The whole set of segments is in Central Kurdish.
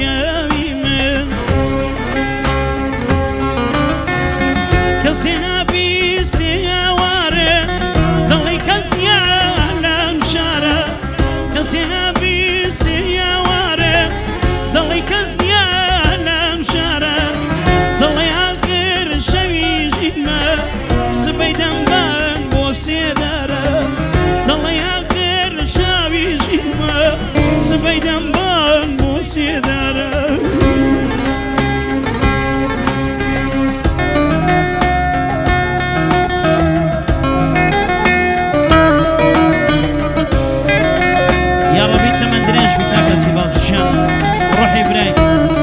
شاوي من كسينا بسيوارة ضلي كزنيا لمشارة كسينا بسيوارة ضلي كزنيا لمشارة ضلي آخر شوي جيما سبيدن بان بوسيدارة ضلي آخر شوي جيما سبيدن بان بوسيدارة يا ربي تمندريش بتاعك سيبال الشام روحي براي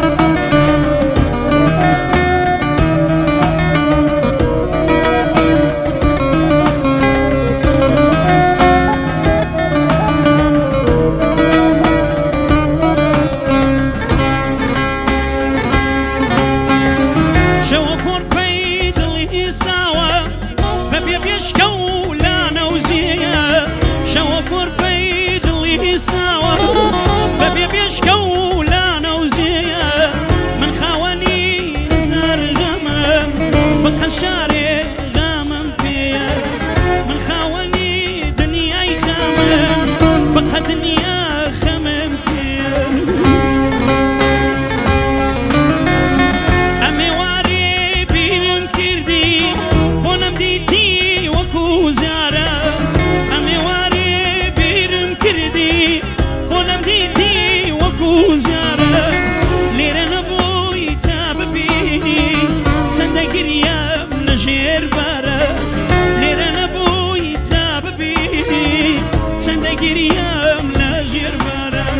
شوكور بيد اللي ساوى فبيب يشكو لا نوزيه شوكور بيد اللي ساوى فبيب يشكو لا نوزيه من خواني زار غمم بخشاري غمم فيا من خواني دنياي خمم بخ دنيا خمم فيا امي واري بيم كردي بونم ديتي وكو زارا امي واري بيم كردي بونم ديتي وكو زارا ليرن بوي تاب بيني سندقريا لجير بارا ليرن بوي تاب بيني سندقريا لجير بارا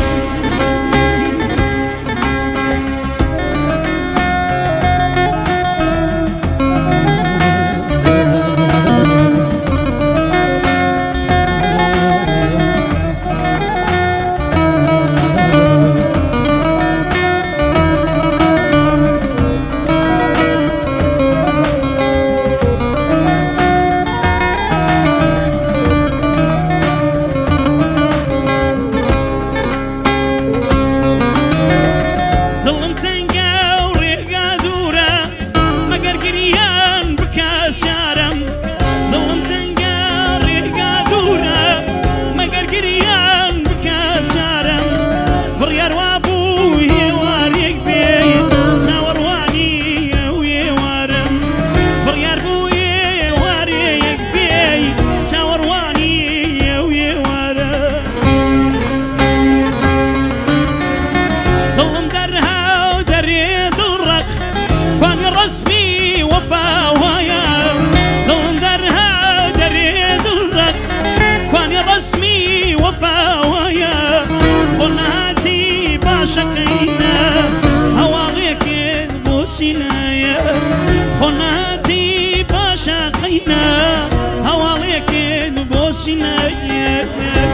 ظلم تنقى وريقا دورة مقر قريان بكاسارم ظلم تنقى وريقا دورة مقر قريان بكاسارم فريار وابوي واريق بي ساور واني ويوارم فريار بوي واريق بي ساور واني ويوارم ظلم درها ودري ضرق كان رسمي وفا ويا ظلم درها ودري ضرق كان رسمي وفا ويا خناتي باشقينا هواليك بوسينا يا خناتي باشقينا هواليك بوسينا يا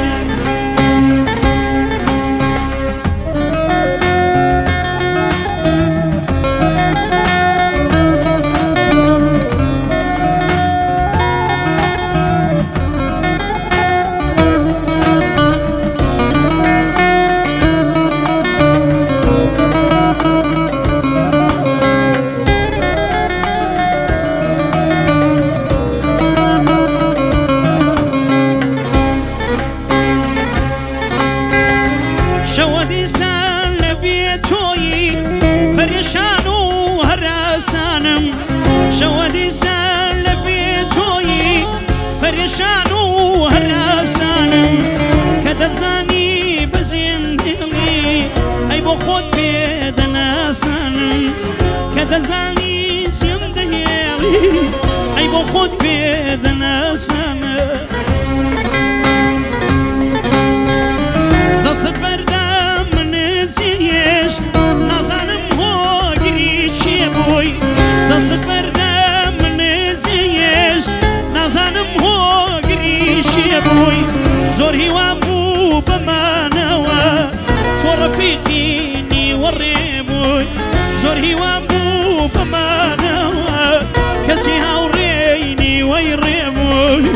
شودي سان لبيتوي فريشان وهراسانم شودي سان لبيتوي فريشان وهراسانم كدت زاني بزين دلي اي بخود بيدنا سانم كدت زاني زين دلي اي بخود بيدنا سانم دست بردم من زیش نزنم هو گریچی بوی دست بردم من زیش نزنم هو گریچی بوی زور هیوام بو بمانوا تو رفیقینی وری بوی زور هیوام بو بمانوا کسی هاورینی ویری بوی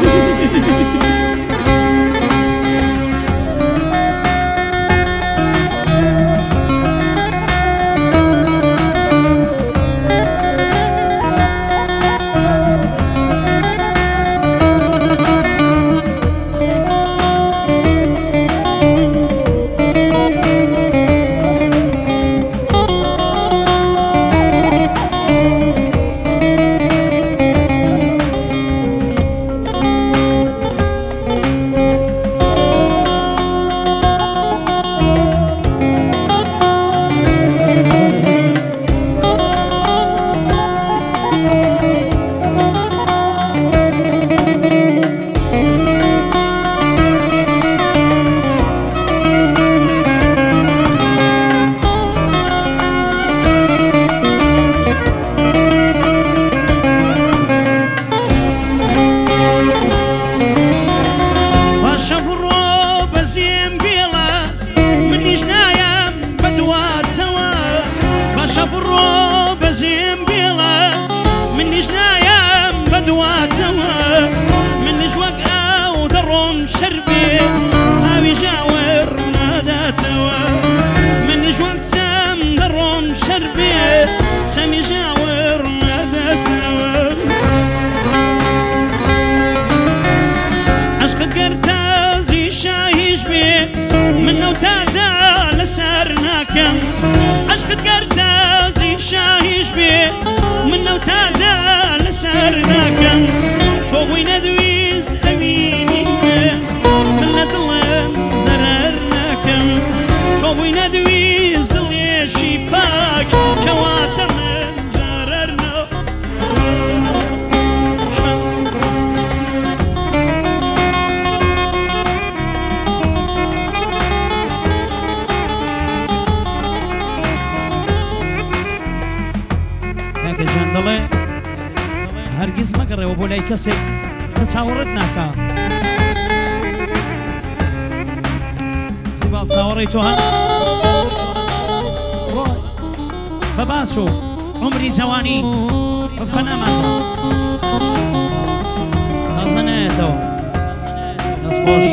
بڕۆ بەزێم بێڵە منیش نایم بەدواتەوە منیش وەک ئاو دەڕۆم شەر بێ ئاوی ژاوەڕ ناداتەوە منیش وەک چەم دەڕۆم شەر بێ چەمی ژاوەڕ ناداتەوە عشقت گەر تازی شاهیش بێ منەو تازە لەسەر ناکەم عشقت گەر تازی شاهیش بێ منەو تازە لەسەر ناکەم تۆ بووی نەدویست ئەوینی من من لە دڵم زەرەر ناکەم تۆ بووی نەدویست دڵێشی پاک کەواتە من زەرەر جان دڵێ هەرگیز مەگەڕێەوە بۆ لای کەسێک کە چاوەڕێت ناکا زیباڵ چاوەڕێی تۆ هەن بە باس و عمری جوانی بە فەنەماندا تازە نایەتەوە دەستخۆش